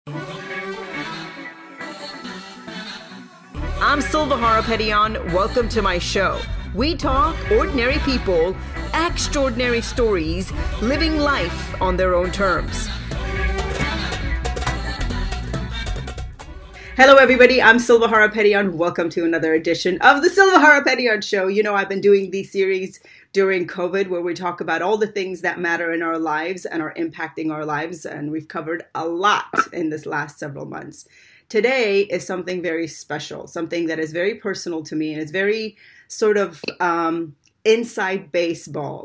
I'm Silva Harapetian. Welcome to my show. We talk ordinary people, extraordinary stories, living life on their own terms. Hello, everybody. I'm Silva Harapetian. Welcome to another edition of the Silva Harapetian Show. You know, I've been doing these series during COVID where we talk about all the things that matter in our lives and are impacting our lives. And we've covered a lot in this last several months. Today is something very special, something that is very personal to me, and it's very sort of inside baseball.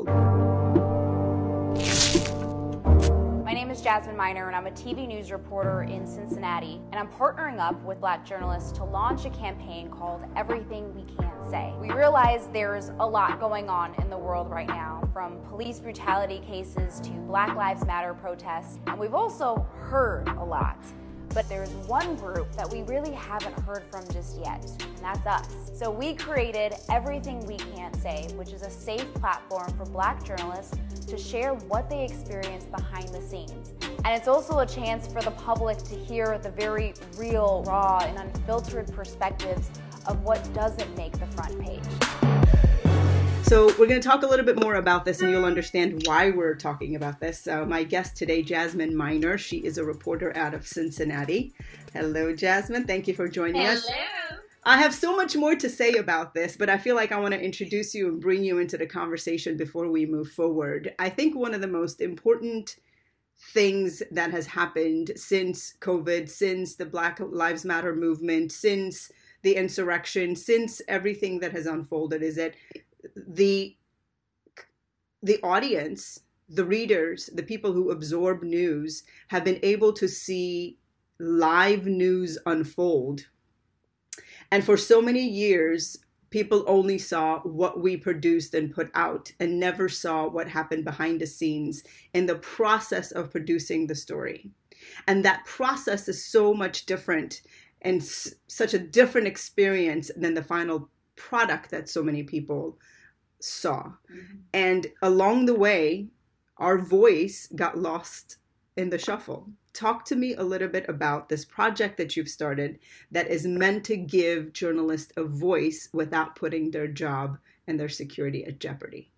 My name is Jasmine Miner, and I'm a TV news reporter in Cincinnati, and I'm partnering up with Black journalists to launch a campaign called Everything We Can't Say. We realize there's a lot going on in the world right now, from police brutality cases to Black Lives Matter protests, and we've also heard a lot. But there's one group that we really haven't heard from just yet, and that's us. So we created Everything We Can't Say, which is a safe platform for Black journalists to share what they experience behind the scenes. And it's also a chance for the public to hear the very real, raw, and unfiltered perspectives of what doesn't make the front page. So we're going to talk a little bit more about this, and you'll understand why we're talking about this. My guest today, Jasmine Miner. She is a reporter out of Cincinnati. Hello, Jasmine. Thank you for joining us. Hello. I have so much more to say about this, but I feel like I want to introduce you and bring you into the conversation before we move forward. I think one of the most important things that has happened since COVID, since the Black Lives Matter movement, since the insurrection, since everything that has unfolded is that the audience, the readers, the people who absorb news have been able to see live news unfold. And for so many years, people only saw what we produced and put out and never saw what happened behind the scenes in the process of producing the story. And that process is so much different and such a different experience than the final product that so many people saw. Mm-hmm. And along the way, our voice got lost in the shuffle. Talk to me a little bit about this project that you've started that is meant to give journalists a voice without putting their job and their security at jeopardy.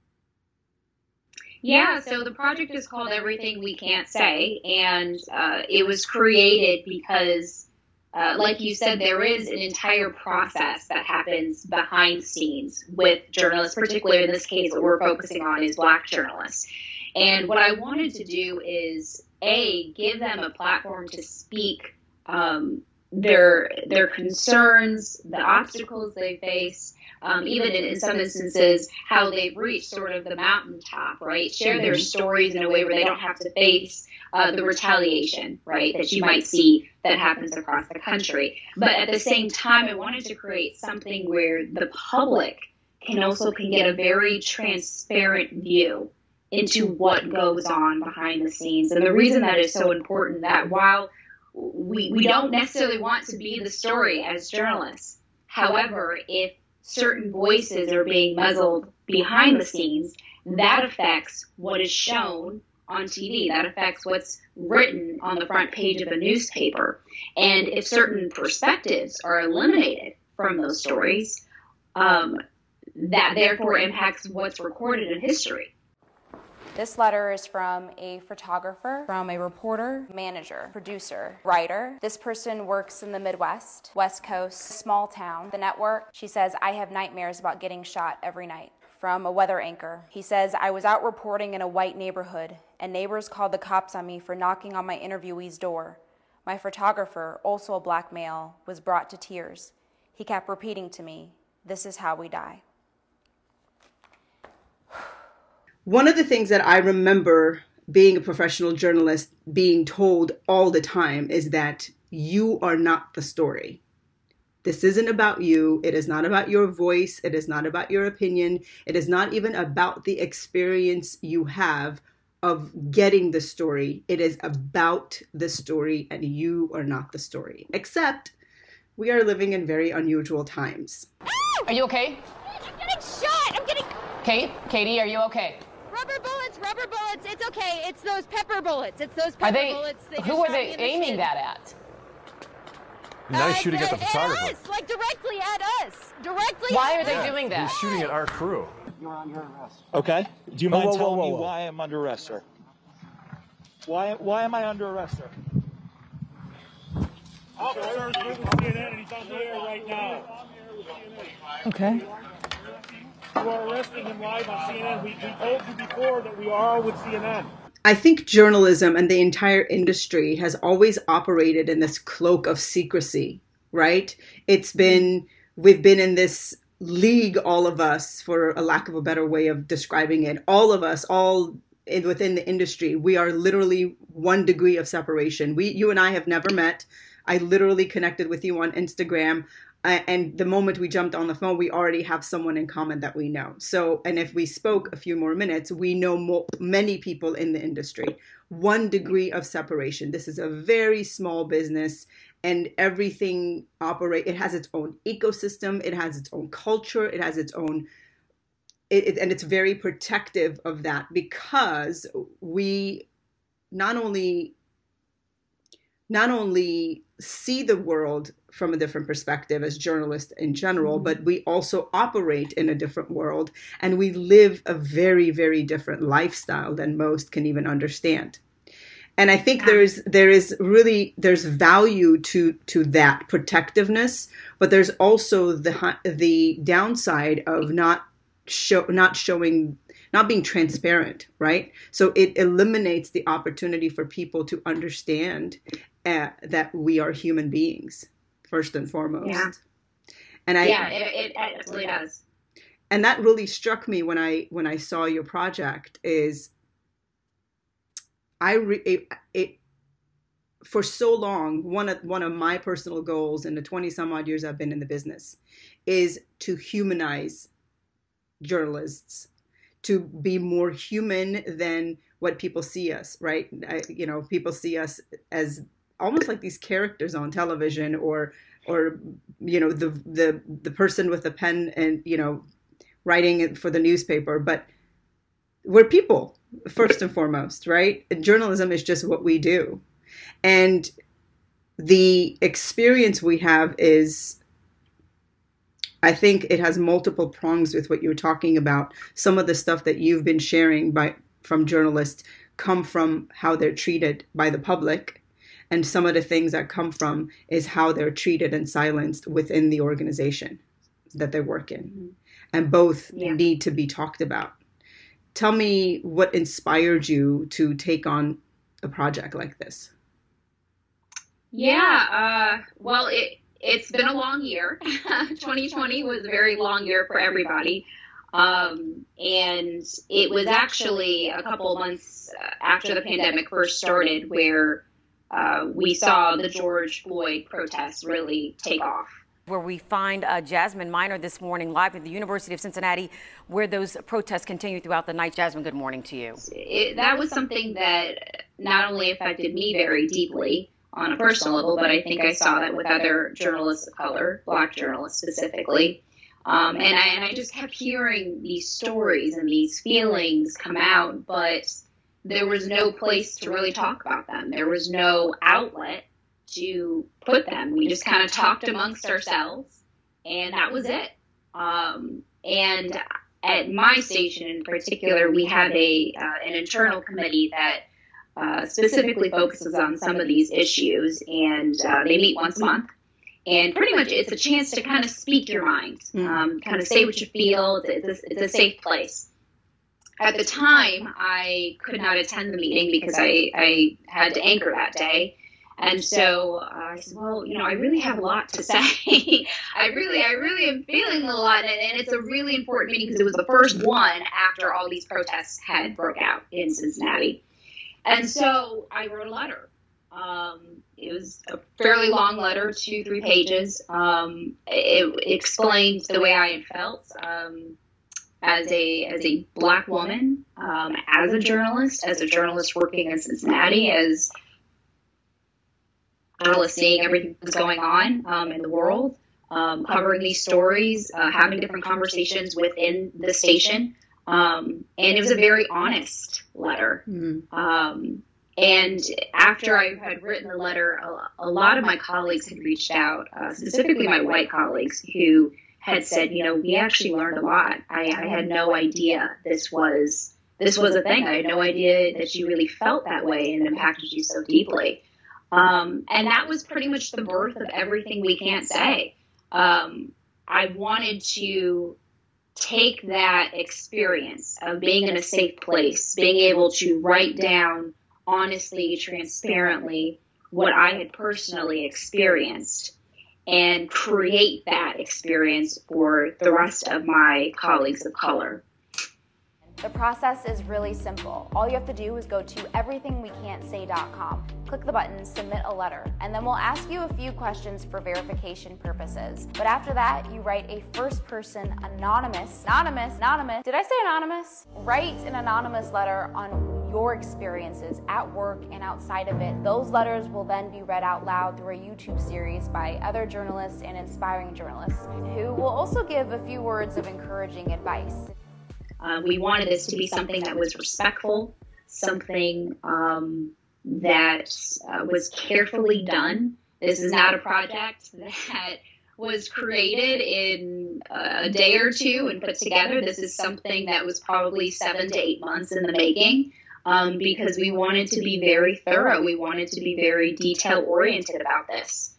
Yeah, so the project is called Everything We Can't Say, and it was created because like you said, there is an entire process that happens behind the scenes with journalists, particularly in this case, what we're focusing on is Black journalists. And what I wanted to do is, A, give them a platform to speak their concerns, the obstacles they face, even in some instances, how they've reached sort of the mountaintop, right? Share their stories in a way where they don't have to face the retaliation, right, that you might see that happens across the country. But at the same time, I wanted to create something where the public can get a very transparent view into what goes on behind the scenes. And the reason that is so important, that while we don't necessarily want to be the story as journalists, however, if certain voices are being muzzled behind the scenes, that affects what is shown on TV. That affects what's written on the front page of a newspaper. And if certain perspectives are eliminated from those stories, that therefore impacts what's recorded in history. This letter is from a photographer, from a reporter, manager, producer, writer. This person works in the Midwest, West Coast, small town, the network. She says, I have nightmares about getting shot every night. From a weather anchor. He says, I was out reporting in a white neighborhood, and neighbors called the cops on me for knocking on my interviewee's door. My photographer, also a Black male, was brought to tears. He kept repeating to me, this is how we die. One of the things that I remember being a professional journalist being told all the time is that you are not the story. This isn't about you. It is not about your voice. It is not about your opinion. It is not even about the experience you have of getting the story. It is about the story, and you are not the story. Except we are living in very unusual times. Are you okay? I'm getting shot! I'm getting... Katie, are you okay? Rubber bullets rubber bullets. It's okay. It's those pepper bullets. It's those pepper bullets. Who are they aiming that at? Now he's shooting at the photographer. At us, like directly at us. Directly. Why are they doing that? He's shooting at our crew. You're under arrest. Okay. Do you mind telling me whoa. why I'm under arrest, sir? Why am I under arrest, sir? Officer's with CNN and he's on the air right now. Okay. You are arresting him live on CNN. We told you before that we are with CNN. I think journalism and the entire industry has always operated in this cloak of secrecy, right? We've been in this league, all of us, for a lack of a better way of describing it. All of us, within the industry, we are literally 1 degree of separation. You and I have never met. I literally connected with you on Instagram. And the moment we jumped on the phone, we already have someone in common that we know. So, and if we spoke a few more minutes, we know many people in the industry. 1 degree of separation. This is a very small business, and everything it has its own ecosystem. It has its own culture. It has its own, and it's very protective of that, because we not only see the world from a different perspective as journalists in general, but we also operate in a different world, and we live a very, very different lifestyle than most can even understand. And I think there's value to that protectiveness, but there's also the downside of not being transparent, right? So it eliminates the opportunity for people to understand that we are human beings, first and foremost. Yeah. And it absolutely does. And that really struck me when I saw your project. Is for so long, one of my personal goals in the 20 some odd years I've been in the business is to humanize journalists, to be more human than what people see us, right? People see us as almost like these characters on television, or the person with the pen and writing it for the newspaper. But we're people first and foremost, right? And journalism is just what we do. And the experience we have is, I think it has multiple prongs with what you're talking about. Some of the stuff that you've been sharing from journalists come from how they're treated by the public. And some of the things that come from is how they're treated and silenced within the organization that they work in. Mm-hmm. And both need to be talked about. Tell me what inspired you to take on a project like this. Yeah, well, it's been a long year. 2020 was a very long year for everybody. And it was actually a couple months after the pandemic first started where we saw the George Floyd protests really take off. Where we find Jasmine Miner this morning live at the University of Cincinnati, where those protests continue throughout the night. Jasmine, good morning to you. That was something that not only affected me very deeply on a personal level, but I think I saw that with other journalists of color, Black journalists specifically. And I just kept hearing these stories and these feelings come out, but there was no place to really talk about them. There was no outlet to put them. We just kind of talked amongst ourselves, and that was it. And at my station in particular, we have an internal committee that specifically focuses on some of these issues, and they meet once a month. And pretty much it's a chance to kind of speak your mind, kind of say what you feel. It's a safe place. At the time, I could not attend the meeting because I had to anchor that day. And so I said, well, I really have a lot to say. I really am feeling a lot. And it's a really important meeting because it was the first one after all these protests had broke out in Cincinnati. And so I wrote a letter. It was a fairly long letter, 2-3 pages. It explained the way I had felt as a Black woman, as a journalist working in Cincinnati, as journalist seeing everything that's going on in the world, covering these stories, having different conversations within the station, And it was a very honest letter. And after I had written the letter, a lot of my colleagues had reached out, specifically my white colleagues, who had said, we actually learned a lot. I had no idea this was a thing. I had no idea that you really felt that way and it impacted you so deeply. And that was pretty much the birth of Everything We Can't Say. I wanted to take that experience of being in a safe place, being able to write down honestly, transparently, what I had personally experienced and create that experience for the rest of my colleagues of color. The process is really simple. All you have to do is go to everythingwecan'tsay.com, click the button, submit a letter, and then we'll ask you a few questions for verification purposes. But after that, you write a first-person anonymous, did I say anonymous? Write an anonymous letter on your experiences at work and outside of it. Those letters will then be read out loud through a YouTube series by other journalists and inspiring journalists who will also give a few words of encouraging advice. We wanted this to be something that was respectful, something that was carefully done. This is not a project that was created in a day or two and put together. This is something that was probably 7 to 8 months in the making, because we wanted to be very thorough. We wanted to be very detail-oriented about this.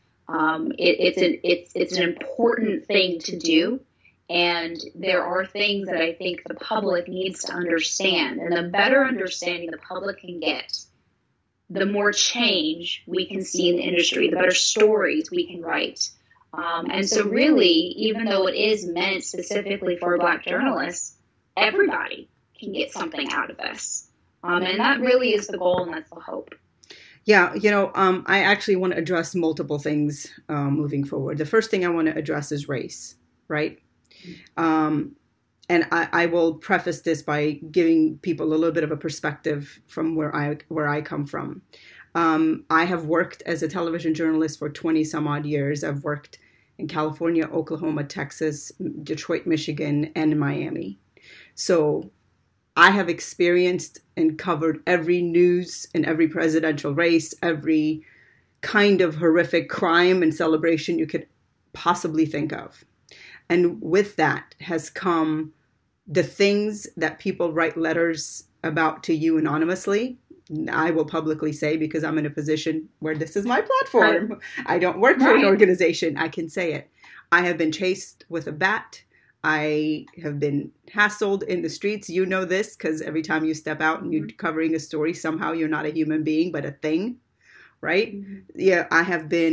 It's an important thing to do. And there are things that I think the public needs to understand. And the better understanding the public can get, the more change we can see in the industry, the better stories we can write. And so really, even though it is meant specifically for Black journalists, everybody can get something out of this. And that really is the goal, and that's the hope. Yeah, I actually want to address multiple things moving forward. The first thing I want to address is race, right? And I will preface this by giving people a little bit of a perspective from where I come from. I have worked as a television journalist for 20 some odd years. I've worked in California, Oklahoma, Texas, Detroit, Michigan, and Miami. So I have experienced and covered every news and every presidential race, every kind of horrific crime and celebration you could possibly think of. And with that has come the things that people write letters about to you anonymously. I will publicly say, because I'm in a position where this is my platform. I don't work for an organization. I can say it. I have been chased with a bat. I have been hassled in the streets. You know this, because every time you step out and you're covering a story, somehow you're not a human being, but a thing, right? Yeah, I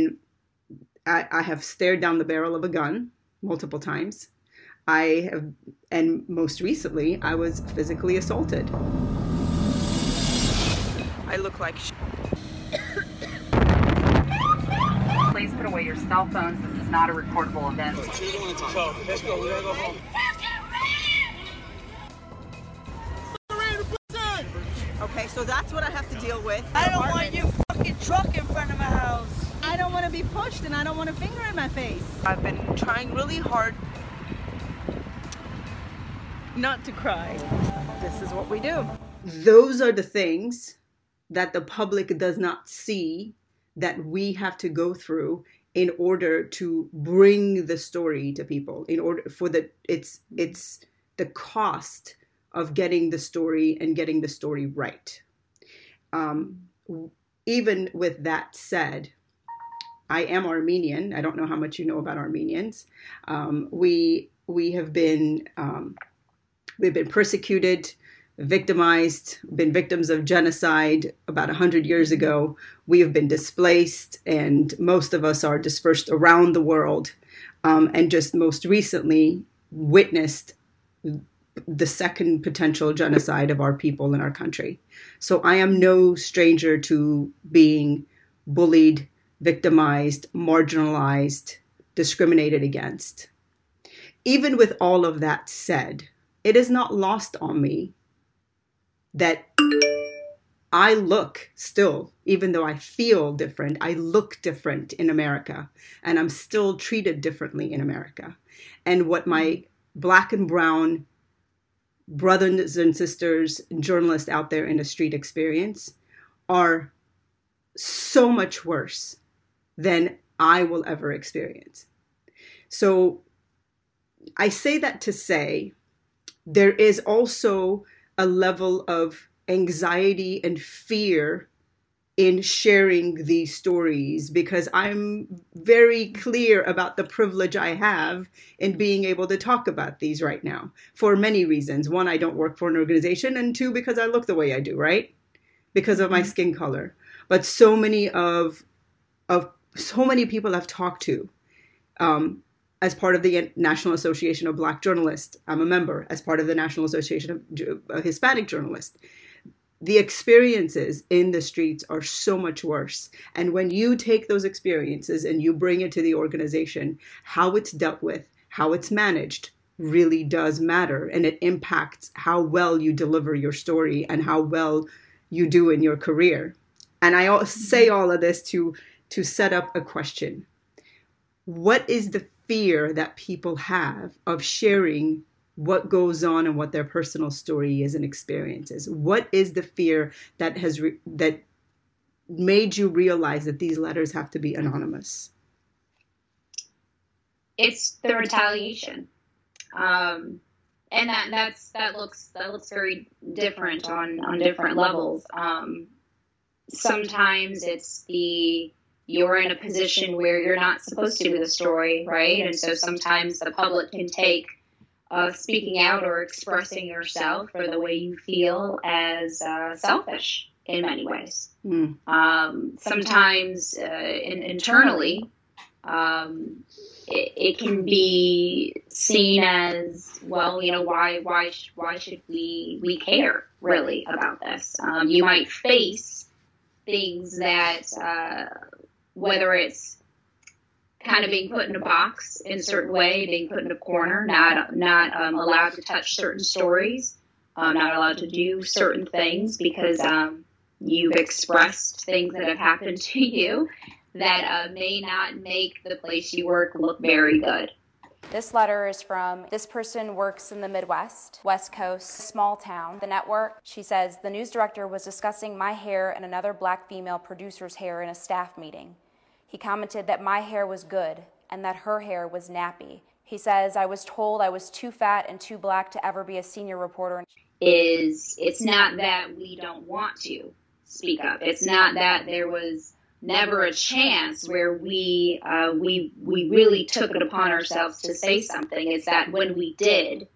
have stared down the barrel of a gun multiple times. And most recently, I was physically assaulted. I look like Please put away your cell phones. This is not a recordable event. Let's go. We gotta go home. Okay, so that's what I have to deal with. I don't want your fucking truck in front of my house. I don't want to be pushed, and I don't want a finger in my face. I've been trying really hard not to cry. This is what we do. Those are the things that the public does not see that we have to go through in order to bring the story to people. In order for it's the cost of getting the story and getting the story right. Even with that said, I am Armenian. I don't know how much you know about Armenians. We have been we've been persecuted, victimized, been victims of genocide about 100 years ago. We have been displaced, and most of us are dispersed around the world, and just most recently witnessed the second potential genocide of our people in our country. So I am no stranger to being bullied, victimized, marginalized, discriminated against. Even with all of that said, it is not lost on me that I look still, even though I feel different, I look different in America, and I'm still treated differently in America. And what my Black and brown brothers and sisters, journalists out there in the street experience are so much worse than I will ever experience. So I say that to say there is also a level of anxiety and fear in sharing these stories, because I'm very clear about the privilege I have in being able to talk about these right now for many reasons. One, I don't work for an organization, and two, because I look the way I do, right? Because of my skin color. But so many people I've talked to, as part of the National Association of Black Journalists, I'm a member, as part of the National Association of Hispanic Journalists. The experiences in the streets are so much worse. And when you take those experiences and you bring it to the organization, how it's dealt with, how it's managed really does matter. And it impacts how well you deliver your story and how well you do in your career. And I say all of this to set up a question. What is the fear that people have of sharing what goes on and what their personal story is and experiences? What is the fear that that made you realize that these letters have to be anonymous? It's the retaliation, and that looks very different on different levels. Sometimes it's you're in a position where you're not supposed to with a story, right? And so sometimes the public can take speaking out or expressing yourself or the way you feel as selfish in many ways. Sometimes internally, it can be seen as, well, why should we care really about this? You might face things that, whether it's kind of being put in a box in a certain way, being put in a corner, not allowed to touch certain stories, not allowed to do certain things because you've expressed things that have happened to you that may not make the place you work look very good. This letter is from this person works in the Midwest, West Coast, small town, the network. She says, the news director was discussing my hair and another black female producer's hair in a staff meeting. He commented that my hair was good and that her hair was nappy. He says, I was told I was too fat and too black to ever be a senior reporter. It's not that we don't want to speak up. It's not that there was never a chance where we really took it upon ourselves to say something. It's that when we did,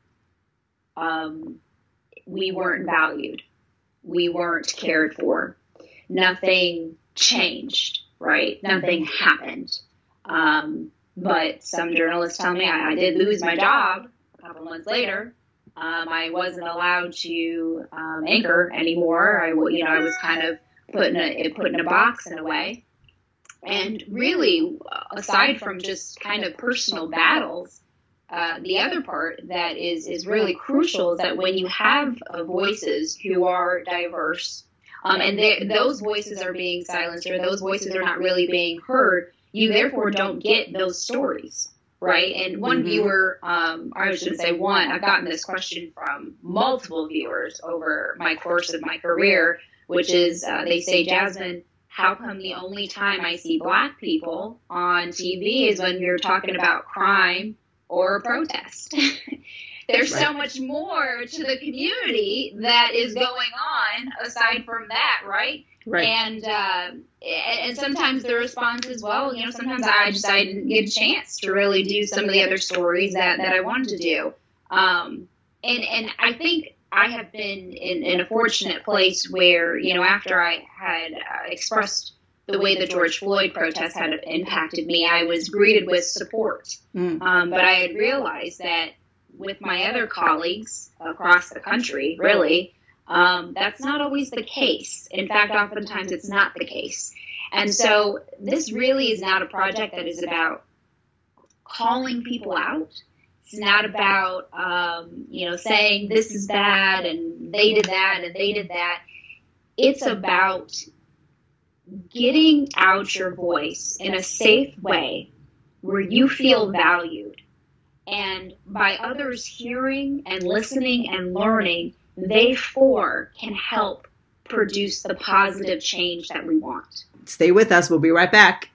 we weren't valued. We weren't cared for. Nothing changed. Right? Nothing happened. But some journalists tell me I did lose my job a couple months later. I wasn't allowed to anchor anymore. I was kind of put in a box in a way. And really, aside from just kind of personal battles, the other part that is really crucial is that when you have voices who are diverse, and those voices are being silenced, or those voices are not really being heard, you therefore don't get those stories, right? And one viewer, I shouldn't say one, I've gotten this question from multiple viewers over my course of my career, which is, they say, Jasmine, how come the only time I see black people on TV is when you're talking about crime or a protest? There's so much more to the community that is going on aside from that, right? Right. And sometimes the response is, well, sometimes I didn't get a chance to really do some of the other stories that I wanted to do. And I think I have been in a fortunate place where, after I had expressed the way the George Floyd protests had impacted me, I was greeted with support. But I had realized that with my other colleagues across the country, really, that's not always the case. In fact, oftentimes it's not the case. And so this really is not a project that is about calling people out. It's not about, saying this is bad and they did that and they did that. It's about getting out your voice in a safe way where you feel valued And by others hearing and listening and learning, they four can help produce the positive change that we want. Stay with us. We'll be right back.